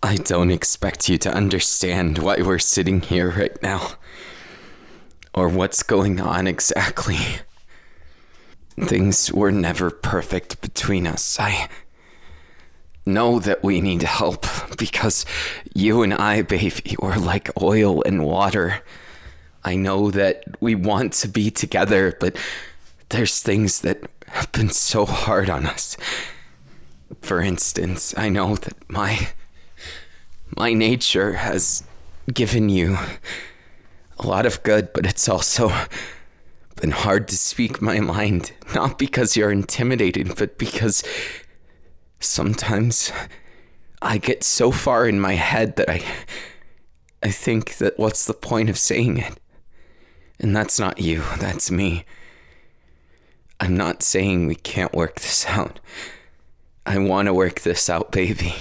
I don't expect you to understand why we're sitting here right now, or what's going on exactly. Things were never perfect between us. I know that we need help because you and I, baby, were like oil and water. I know that we want to be together, but there's things that have been so hard on us. For instance, I know that my nature has given you a lot of good, but it's also been hard to speak my mind. Not because you're intimidated, but because sometimes I get so far in my head that I think that what's the point of saying it? And that's not you, that's me. I'm not saying we can't work this out. I want to work this out, baby.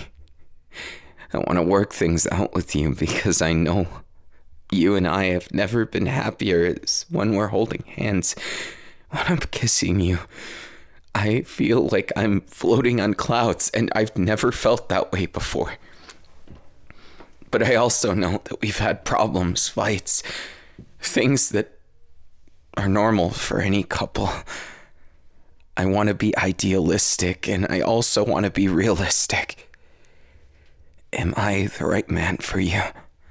I want to work things out with you because I know you and I have never been happier as when we're holding hands. When I'm kissing you, I feel like I'm floating on clouds, and I've never felt that way before. But I also know that we've had problems, fights, things that are normal for any couple. I want to be idealistic, and I also want to be realistic. Am I the right man for you?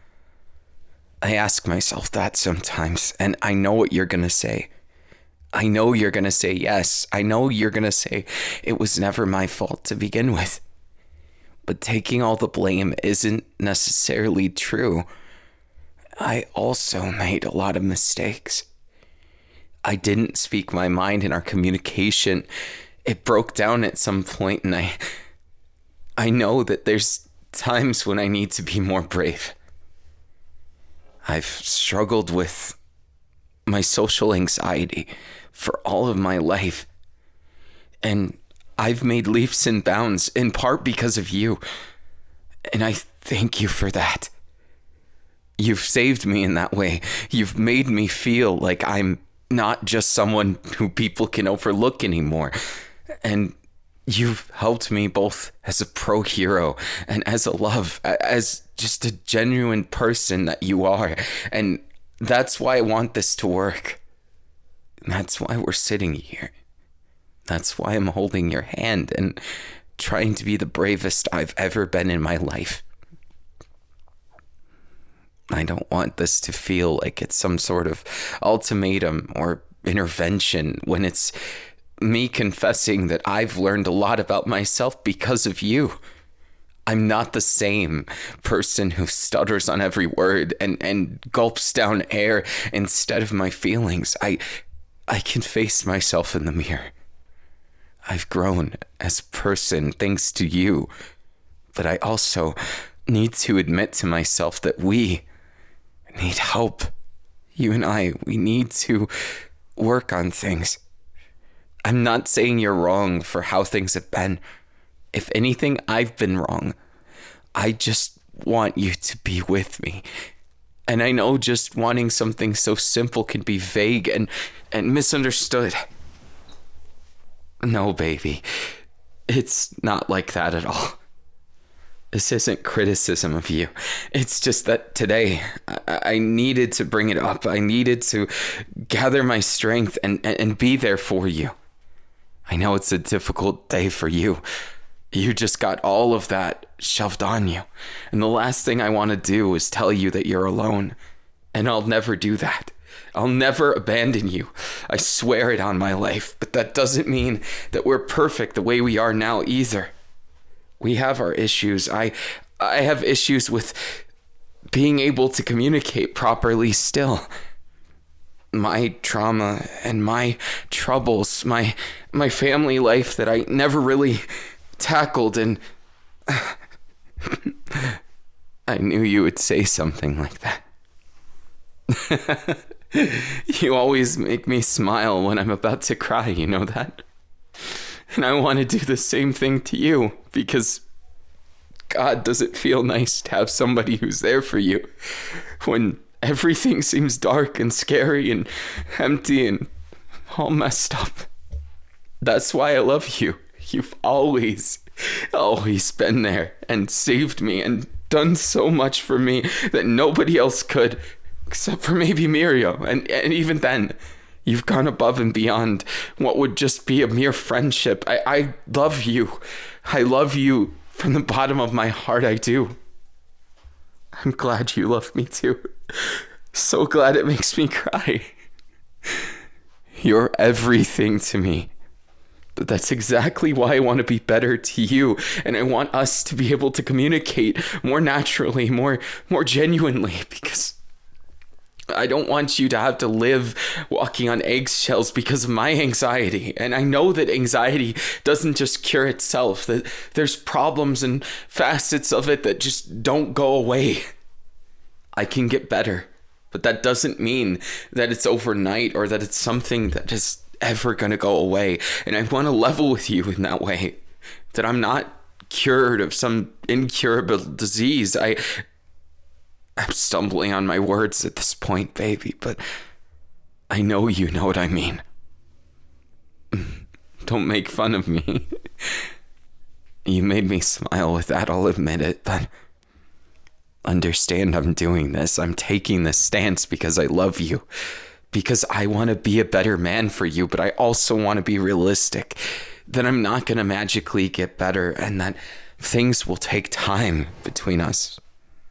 I ask myself that sometimes, and I know what you're going to say. I know you're going to say yes. I know you're going to say it was never my fault to begin with. But taking all the blame isn't necessarily true. I also made a lot of mistakes. I didn't speak my mind in our communication. It broke down at some point, and I know that there's times when I need to be more brave. I've struggled with my social anxiety for all of my life, and I've made leaps and bounds in part because of you, and I thank you for that. You've saved me in that way. You've made me feel like I'm not just someone who people can overlook anymore, and you've helped me both as a pro hero and as a love, as just a genuine person that you are. And that's why I want this to work. That's why we're sitting here. That's why I'm holding your hand and trying to be the bravest I've ever been in my life. I don't want this to feel like it's some sort of ultimatum or intervention when it's me confessing that I've learned a lot about myself because of you. I'm not the same person who stutters on every word and gulps down air instead of my feelings. I can face myself in the mirror. I've grown as a person thanks to you, but I also need to admit to myself that we need help. You and I, we need to work on things. I'm not saying you're wrong for how things have been. If anything, I've been wrong. I just want you to be with me. And I know just wanting something so simple can be vague and misunderstood. No, baby. It's not like that at all. This isn't criticism of you. It's just that today I needed to bring it up. I needed to gather my strength and be there for you. I know it's a difficult day for you. You just got all of that shoved on you. And the last thing I want to do is tell you that you're alone. And I'll never do that. I'll never abandon you. I swear it on my life. But that doesn't mean that we're perfect the way we are now either. We have our issues. I have issues with being able to communicate properly still. My trauma and my troubles, my family life that I never really tackled, and I knew you would say something like that. You always make me smile when I'm about to cry, you know that? And I want to do the same thing to you, because God, does it feel nice to have somebody who's there for you when everything seems dark and scary and empty and all messed up. That's why I love you. You've always been there and saved me and done so much for me that nobody else could, except for maybe Muriel. And even then, you've gone above and beyond what would just be a mere friendship. I love you. I love you from the bottom of my heart, I do. I'm glad you love me too. So glad it makes me cry. You're everything to me. But that's exactly why I want to be better to you. And I want us to be able to communicate more naturally, more genuinely, because I don't want you to have to live walking on eggshells because of my anxiety. And I know that anxiety doesn't just cure itself, that there's problems and facets of it that just don't go away. I can get better, but that doesn't mean that it's overnight or that it's something that is ever going to go away. And I want to level with you in that way, that I'm not cured of some incurable disease. I'm stumbling on my words at this point, baby, but I know you know what I mean. Don't make fun of me. You made me smile with that, I'll admit it, but understand I'm doing this. I'm taking this stance because I love you, because I want to be a better man for you, but I also want to be realistic that I'm not going to magically get better and that things will take time between us.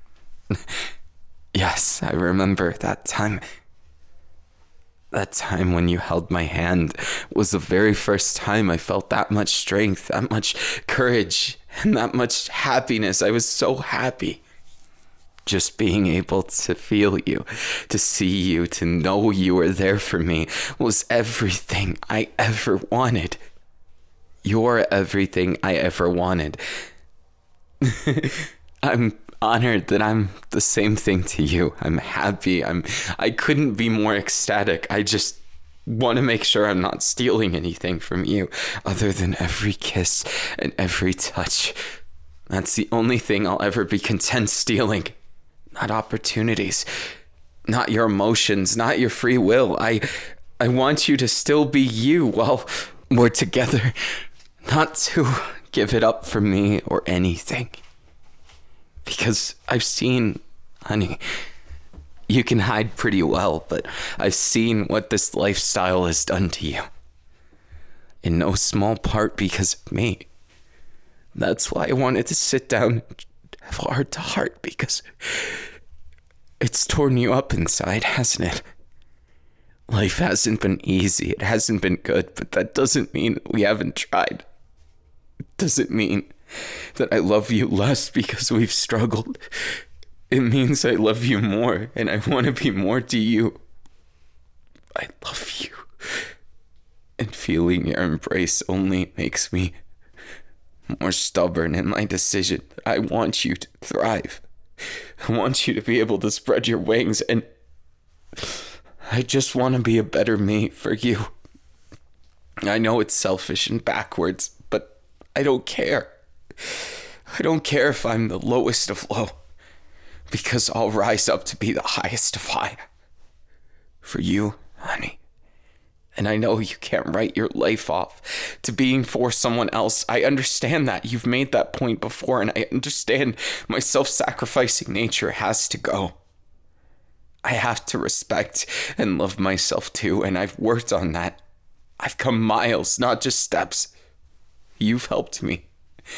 Yes, I remember that time. That time when you held my hand was the very first time I felt that much strength, that much courage, and that much happiness. I was so happy. Just being able to feel you, to see you, to know you were there for me was everything I ever wanted. You're everything I ever wanted. I'm honored that I'm the same thing to you. I'm happy. I couldn't be more ecstatic. I just want to make sure I'm not stealing anything from you other than every kiss and every touch. That's the only thing I'll ever be content stealing. Not opportunities, not your emotions, not your free will. I want you to still be you while we're together, not to give it up for me or anything. Because I've seen, honey, you can hide pretty well, but I've seen what this lifestyle has done to you. In no small part because of me. That's why I wanted to sit down and have heart to heart, because it's torn you up inside, hasn't it? Life hasn't been easy. It hasn't been good, but that doesn't mean we haven't tried. It doesn't mean that I love you less because we've struggled. It means I love you more, and I want to be more to you. I love you. And feeling your embrace only makes me more stubborn in my decision. I want you to thrive. I want you to be able to spread your wings, and I just want to be a better me for you. I know it's selfish and backwards, but I don't care. I don't care if I'm the lowest of low, because I'll rise up to be the highest of high. For you, honey. And I know you can't write your life off to being for someone else. I understand that. You've made that point before, and I understand my self-sacrificing nature has to go. I have to respect and love myself too, and I've worked on that. I've come miles, not just steps. You've helped me.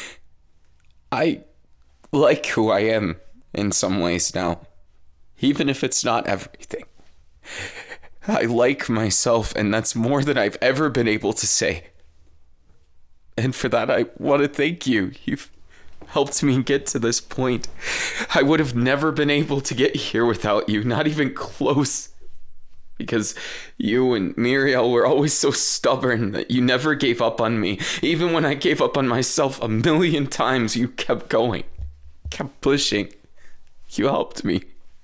I like who I am in some ways now, even if it's not everything. I like myself, and that's more than I've ever been able to say. And for that, I want to thank you. You've helped me get to this point. I would have never been able to get here without you, not even close. Because you and Muriel were always so stubborn that you never gave up on me. Even when I gave up on myself 1,000,000 times, you kept going, kept pushing. You helped me.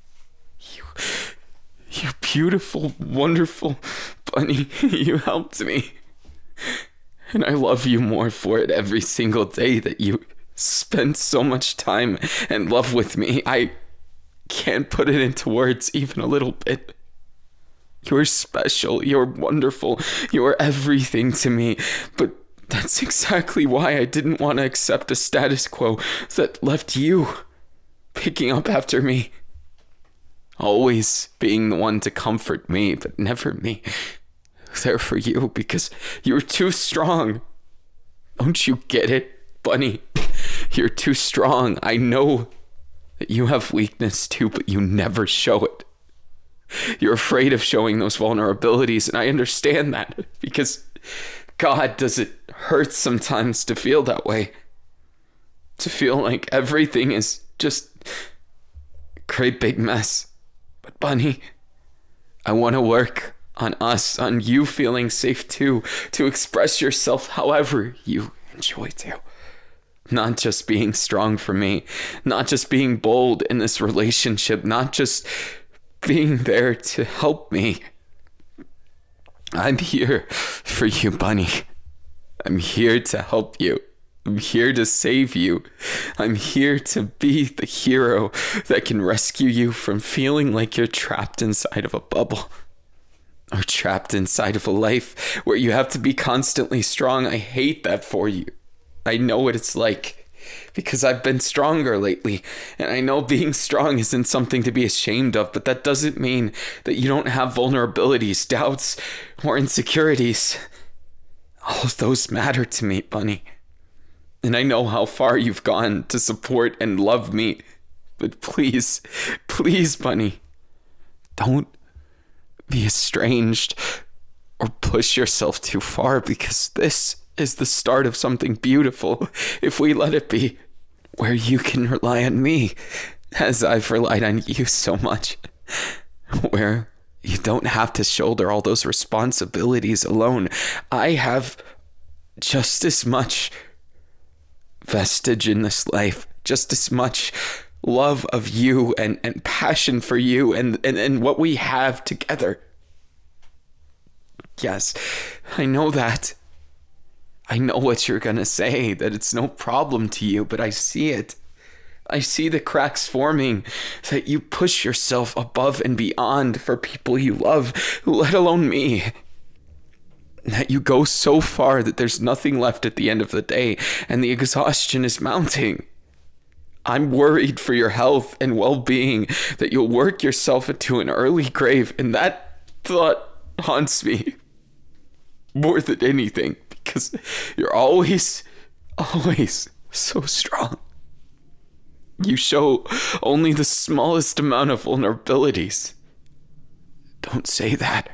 You beautiful, wonderful bunny. You helped me. And I love you more for it every single day that you spend so much time and love with me. I can't put it into words even a little bit. You're special. You're wonderful. You're everything to me. But that's exactly why I didn't want to accept a status quo that left you picking up after me, always being the one to comfort me, but never me. There for you because you're too strong. Don't you get it, Bunny? You're too strong. I know that you have weakness too, but you never show it. You're afraid of showing those vulnerabilities, and I understand that because, God, does it hurt sometimes to feel that way. To feel like everything is just a great big mess. But Bunny, I want to work on us, on you feeling safe too, to express yourself however you enjoy to. Not just being strong for me, not just being bold in this relationship, not just being there to help me. I'm here for you, Bunny. I'm here to help you. I'm here to save you. I'm here to be the hero that can rescue you from feeling like you're trapped inside of a bubble. Or trapped inside of a life where you have to be constantly strong. I hate that for you. I know what it's like because I've been stronger lately. And I know being strong isn't something to be ashamed of, but that doesn't mean that you don't have vulnerabilities, doubts, or insecurities. All of those matter to me, Bunny. And I know how far you've gone to support and love me. But please, please, Bunny, don't be estranged or push yourself too far, because this is the start of something beautiful if we let it be, where you can rely on me as I've relied on you so much, where you don't have to shoulder all those responsibilities alone. I have just as much vestige in this life, just as much love of you and passion for you and what we have together. Yes, I know that. I know what you're gonna say, that it's no problem to you, but I see it. I see the cracks forming, that you push yourself above and beyond for people you love, let alone me. That you go so far that there's nothing left at the end of the day, and the exhaustion is mounting. I'm worried for your health and well-being, that you'll work yourself into an early grave, and that thought haunts me more than anything, because you're always so strong. You show only the smallest amount of vulnerabilities. Don't say that.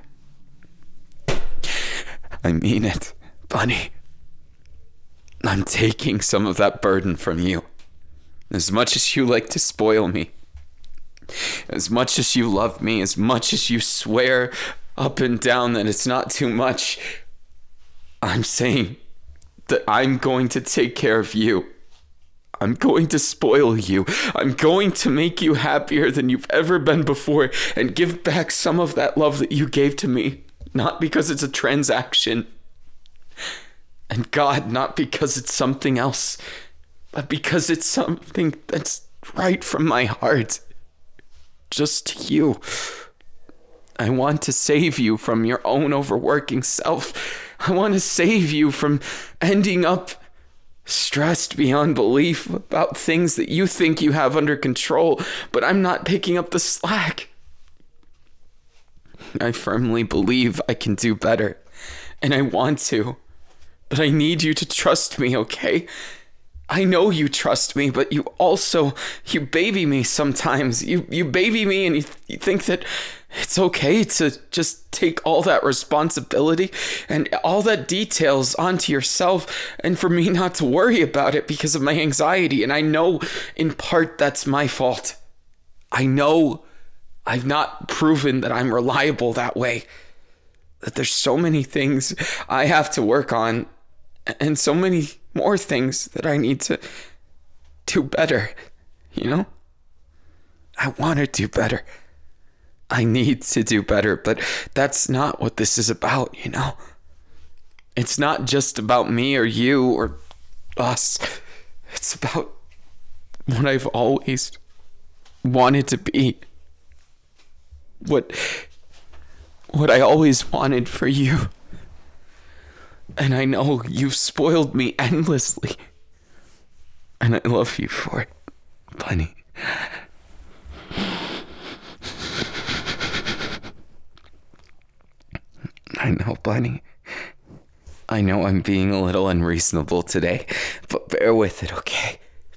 I mean it, Bunny. I'm taking some of that burden from you. As much as you like to spoil me, as much as you love me, as much as you swear up and down that it's not too much, I'm saying that I'm going to take care of you. I'm going to spoil you. I'm going to make you happier than you've ever been before and give back some of that love that you gave to me. Not because it's a transaction. And God, not because it's something else, but because it's something that's right from my heart. Just to you. I want to save you from your own overworking self. I want to save you from ending up stressed beyond belief about things that you think you have under control, but I'm not picking up the slack. I firmly believe I can do better, and I want to, but I need you to trust me, okay? I know you trust me, but you baby me sometimes. You baby me and you think that it's okay to just take all that responsibility and all that details onto yourself and for me not to worry about it because of my anxiety. And I know in part that's my fault. I know I've not proven that I'm reliable that way. That there's so many things I have to work on and so many more things that I need to do better, you know? I want to do better. I need to do better, but that's not what this is about, you know? It's not just about me or you or us. It's about what I've always wanted to be. What I always wanted for you. And I know you've spoiled me endlessly. And I love you for it, Bunny. I know, Bunny. I know I'm being a little unreasonable today, but bear with it, okay?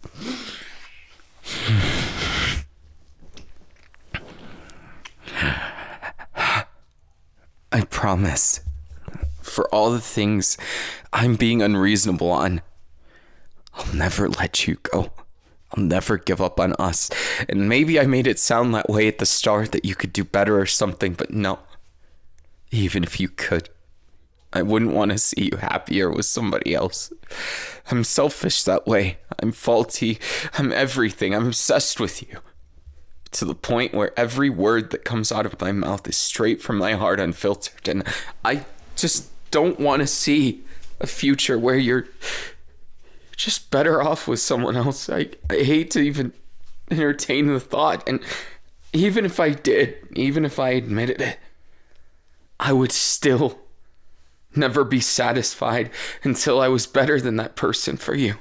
I promise, for all the things I'm being unreasonable on, I'll never let you go. I'll never give up on us. And maybe I made it sound that way at the start, that you could do better or something, but no. Even if you could, I wouldn't want to see you happier with somebody else. I'm selfish that way. I'm faulty. I'm everything. I'm obsessed with you. To the point where every word that comes out of my mouth is straight from my heart, unfiltered. And I just don't want to see a future where you're just better off with someone else. I hate to even entertain the thought. And even if I did, even if I admitted it, I would still never be satisfied until I was better than that person for you.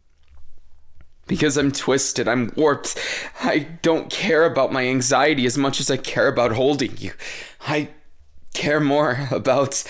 Because I'm twisted, I'm warped. I don't care about my anxiety as much as I care about holding you. I care more about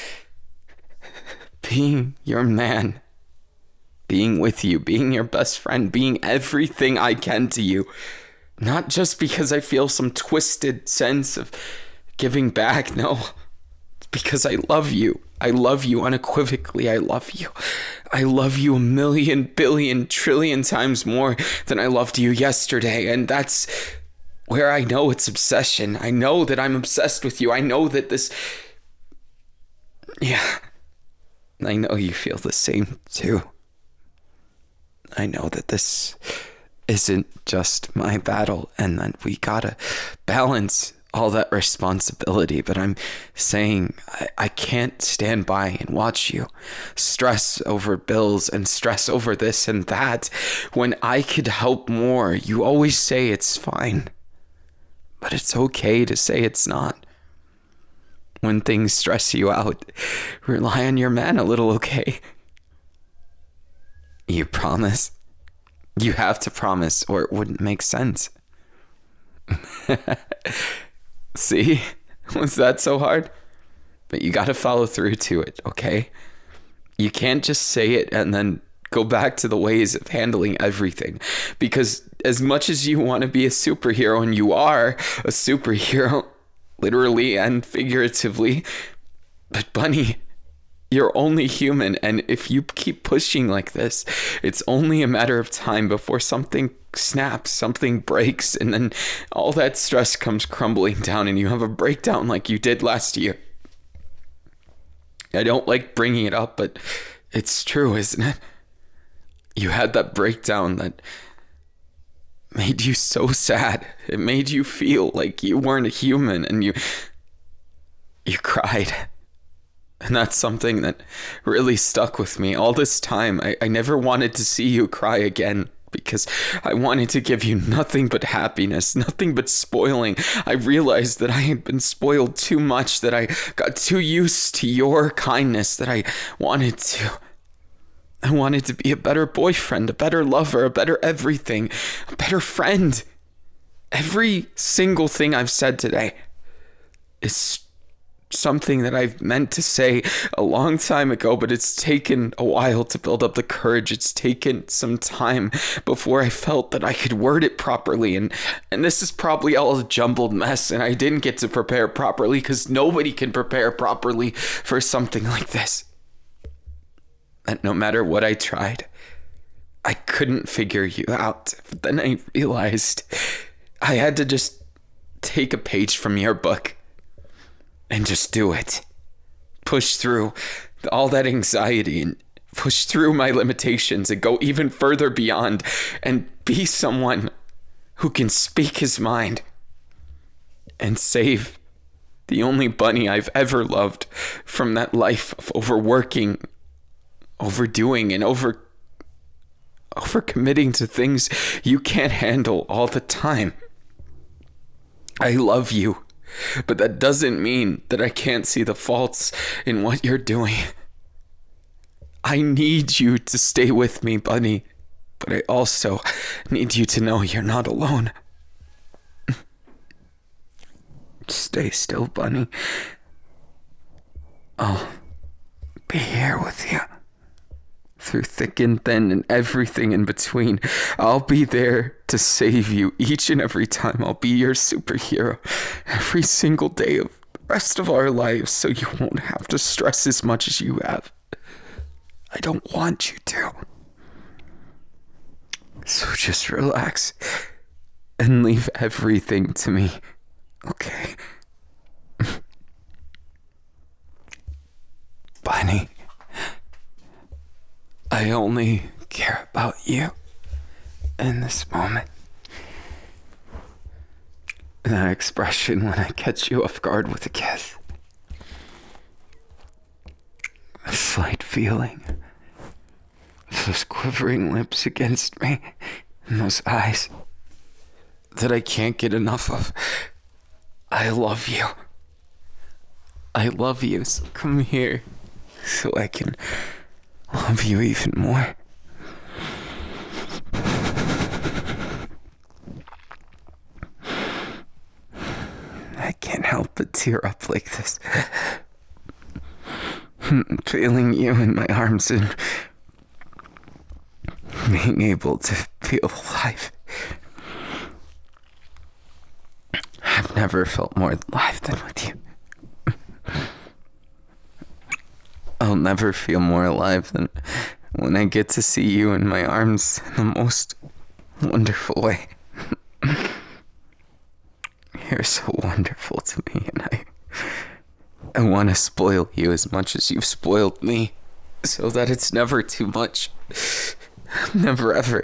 being your man, being with you, being your best friend, being everything I can to you. Not just because I feel some twisted sense of giving back, no. It's because I love you. I love you unequivocally. I love you. I love you 1,000,000,000 billion trillion times more than I loved you yesterday. And that's where I know it's obsession. I know that I'm obsessed with you. I know that this... Yeah. I know you feel the same too. I know that this isn't just my battle and that we gotta balance all that responsibility, but I'm saying I can't stand by and watch you stress over bills and stress over this and that when I could help more. You always say it's fine, but it's okay to say it's not. When things stress you out, rely on your man a little, okay? You promise? You have to promise or it wouldn't make sense. See? Was that so hard? But you gotta follow through to it, okay? You can't just say it and then go back to the ways of handling everything. Because as much as you want to be a superhero, and you are a superhero, literally and figuratively, but Bunny, you're only human, and if you keep pushing like this, it's only a matter of time before something snaps, something breaks, and then all that stress comes crumbling down and you have a breakdown like you did last year. I don't like bringing it up, but it's true, isn't it? You had that breakdown that made you so sad. It made you feel like you weren't a human, and you cried. And that's something that really stuck with me all this time. I never wanted to see you cry again because I wanted to give you nothing but happiness, nothing but spoiling. I realized that I had been spoiled too much, that I got too used to your kindness, that I wanted to be a better boyfriend, a better lover, a better everything, a better friend. Every single thing I've said today is something that I've meant to say a long time ago, but it's taken a while to build up the courage. It's taken some time before I felt that I could word it properly. And this is probably all a jumbled mess, and I didn't get to prepare properly because nobody can prepare properly for something like this. And no matter what I tried, I couldn't figure you out. But then I realized I had to just take a page from your book and just do it. Push through all that anxiety and push through my limitations and go even further beyond and be someone who can speak his mind and save the only Bunny I've ever loved from that life of overworking, overdoing, and overcommitting to things you can't handle all the time. I love you. But that doesn't mean that I can't see the faults in what you're doing. I need you to stay with me, Bunny. But I also need you to know you're not alone. Stay still, Bunny. I'll be here with you. Through thick and thin and everything in between. I'll be there to save you each and every time. I'll be your superhero every single day of the rest of our lives, so you won't have to stress as much as you have. I don't want you to. So just relax and leave everything to me, okay? Bunny, I only care about you in this moment. That expression when I catch you off guard with a kiss. A slight feeling. Those quivering lips against me. And those eyes that I can't get enough of. I love you. I love you, so come here so I can love you even more. I can't help but tear up like this. Feeling you in my arms and being able to feel alive. I've never felt more alive than with you. I'll never feel more alive than when I get to see you in my arms in the most wonderful way. You're so wonderful to me, and I want to spoil you as much as you've spoiled me, so that it's never too much. Never ever.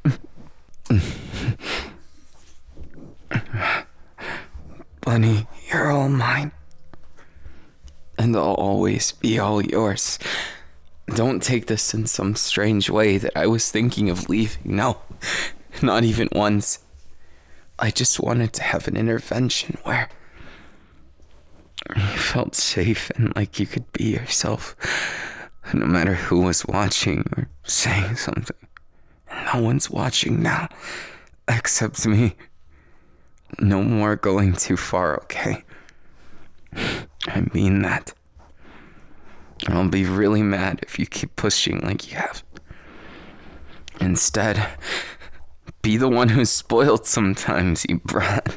Bunny, you're all mine. And I'll always be all yours. Don't take this in some strange way that I was thinking of leaving. No, not even once. I just wanted to have an intervention where you felt safe and like you could be yourself, no matter who was watching or saying something. No one's watching now, except me. No more going too far, okay? I mean that. I'll be really mad if you keep pushing like you have. Instead, be the one who's spoiled sometimes, you brat.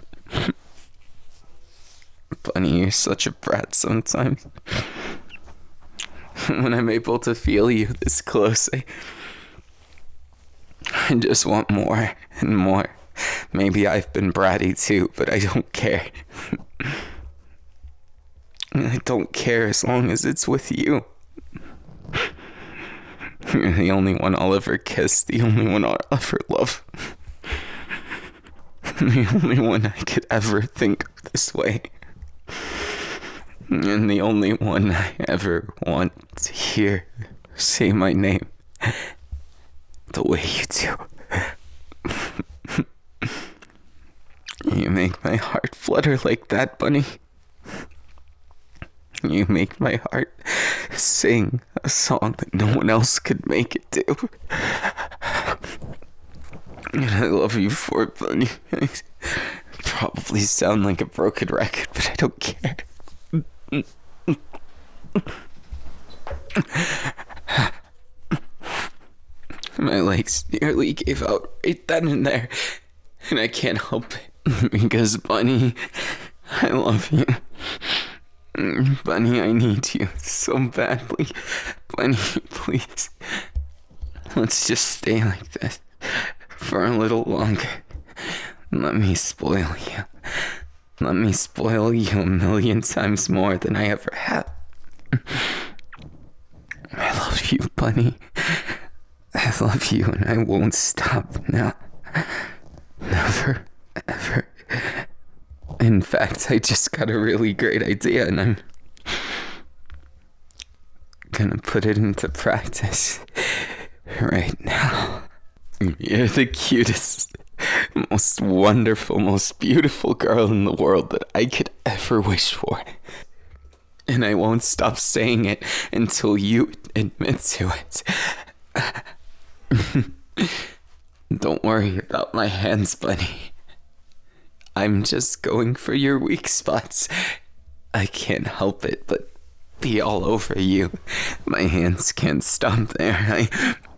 Bunny, you're such a brat sometimes. When I'm able to feel you this close, I just want more and more. Maybe I've been bratty too, but I don't care. I don't care as long as it's with you. You're the only one I'll ever kiss, the only one I'll ever love. The only one I could ever think of this way. And the only one I ever want to hear say my name the way you do. You make my heart flutter like that, Bunny. You make my heart sing a song that no one else could make it do. And I love you for it, Bunny. I probably sound like a broken record, but I don't care. My legs nearly gave out right then and there, and I can't help it, because Bunny, I love you. Bunny, I need you so badly. Bunny, please, let's just stay like this for a little longer. Let me spoil you. Let me spoil you a million times more than I ever have. I love you, Bunny. I love you, and I won't stop now. Never, ever. In fact, I just got a really great idea, and I'm gonna put it into practice right now. You're the cutest, most wonderful, most beautiful girl in the world that I could ever wish for. And I won't stop saying it until you admit to it. Don't worry about my hands, Bunny. I'm just going for your weak spots. I can't help it but be all over you. My hands can't stop there.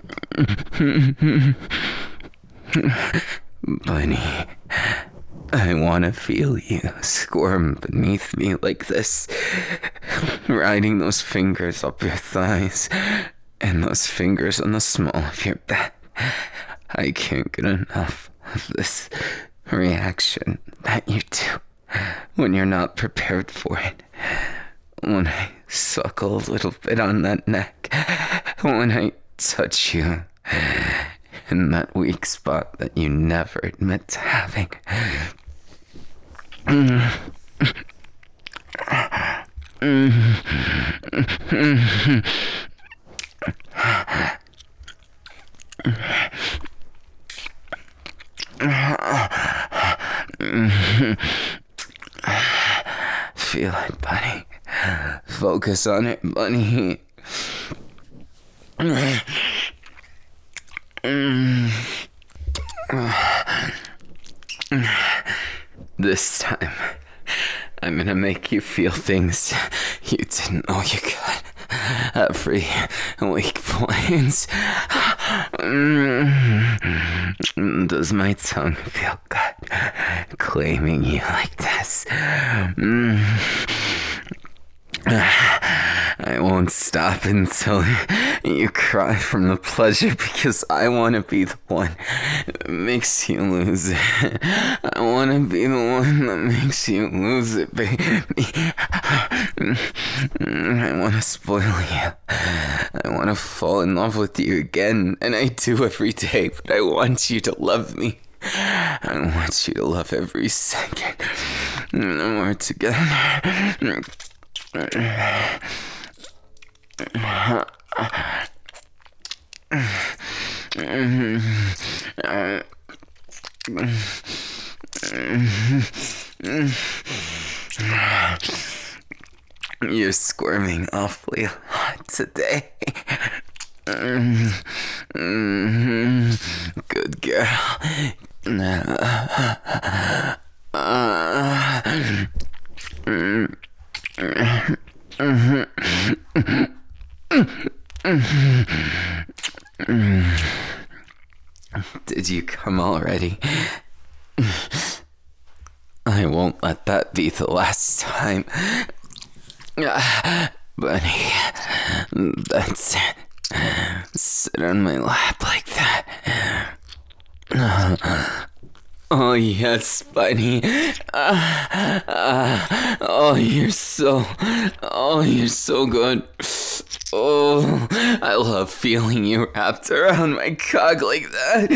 Bunny, I want to feel you squirm beneath me like this, riding those fingers up your thighs and those fingers on the small of your back. I can't get enough of this reaction that you do when you're not prepared for it. When I suckle a little bit on that neck, when I touch you in that weak spot that you never admit to having. Feel it, Bunny. Focus on it, Bunny. This time, I'm gonna make you feel things you didn't know you could. Every weak point. Does my tongue feel good claiming you like this? I won't stop until you cry from the pleasure, because I want to be the one that makes you lose it. I want to be the one that makes you lose it, baby. I want to spoil you. I want to fall in love with you again, and I do every day, but I want you to love me. I want you to love every second. And we're together. You're squirming awfully a lot today. Good girl. Did you come already? I won't let that be the last time. Bunny, that's it. Sit on my lap like that. Oh, yes, Bunny. Oh, you're so good. Oh, I love feeling you wrapped around my cock like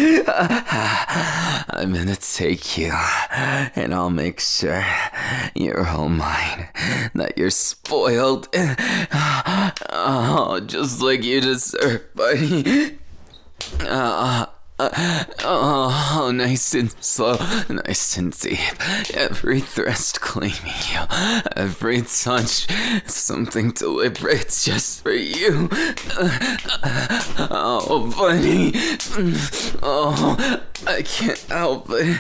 that. I'm gonna take you, and I'll make sure you're all mine, that you're spoiled. Oh, just like you deserve, Bunny. Oh, nice and slow, nice and deep. Every thrust claiming you, every touch, something deliberate just for you. Oh, Bunny. Oh, I can't help it.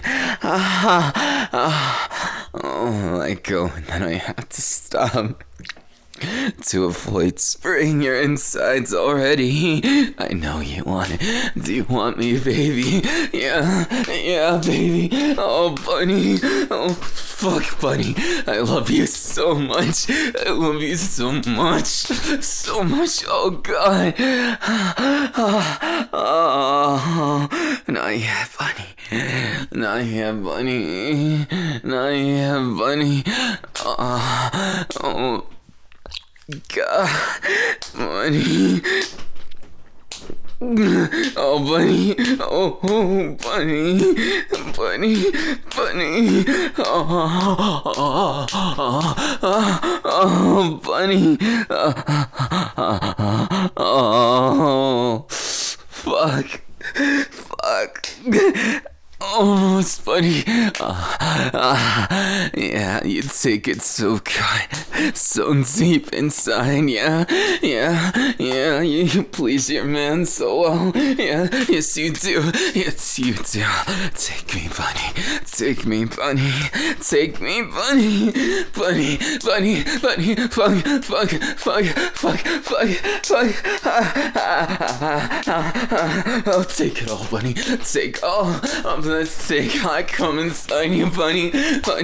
Oh, I go and then I have to stop. To avoid spraying your insides already. I know you want it. Do you want me, baby? Yeah, baby. Oh, Bunny. Oh, fuck, Bunny. I love you so much. I love you so much. So much. Oh, God. Oh, not yet, Bunny. Not yet, Bunny. Not yet, Bunny. Oh. God, Bunny. Oh, Bunny. Oh, Bunny. Bunny. Oh, Bunny. Oh, fuck. Oh, close, buddy. Yeah, you take it so good, so deep inside. Yeah, you please your man so well. Yeah, yes you do. Yes you do. Take me, bunny. Take me, bunny. Take me, bunny. Bunny. Fuck. I'll take it all, bunny. Take all of the sick. I come inside you, bunny.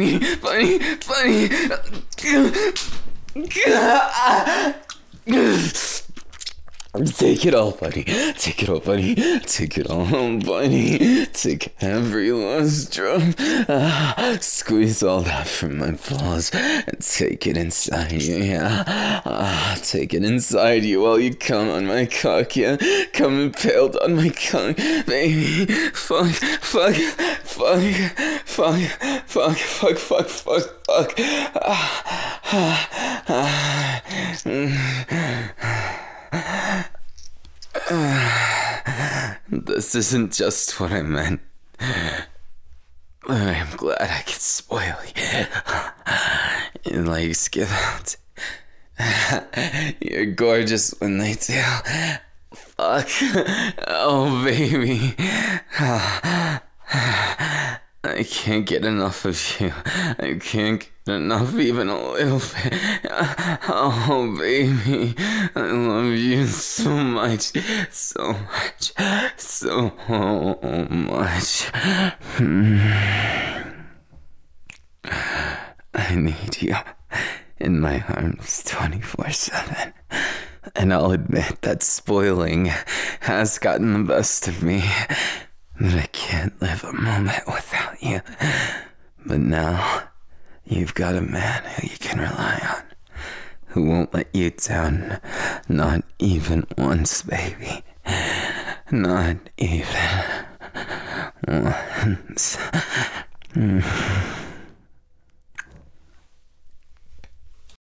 Take it all, buddy. Take it all, buddy. Take it all, buddy. Take every last drop. Squeeze all that from my balls and take it inside you, yeah. Take it inside you while you come on my cock, yeah. Come impaled on my cock, baby. Fuck. This isn't just what I meant. But I'm glad I could spoil you. Your legs give out. You're gorgeous when they do. Fuck. Oh, baby. I can't get enough of you. I can't get enough even a little bit. Oh, baby. I love you so much. So much. I need you in my arms 24/7. And I'll admit that spoiling has gotten the best of me. That I can't live a moment without you. But now, you've got a man who you can rely on. Who won't let you down. Not even once, baby. Not even once.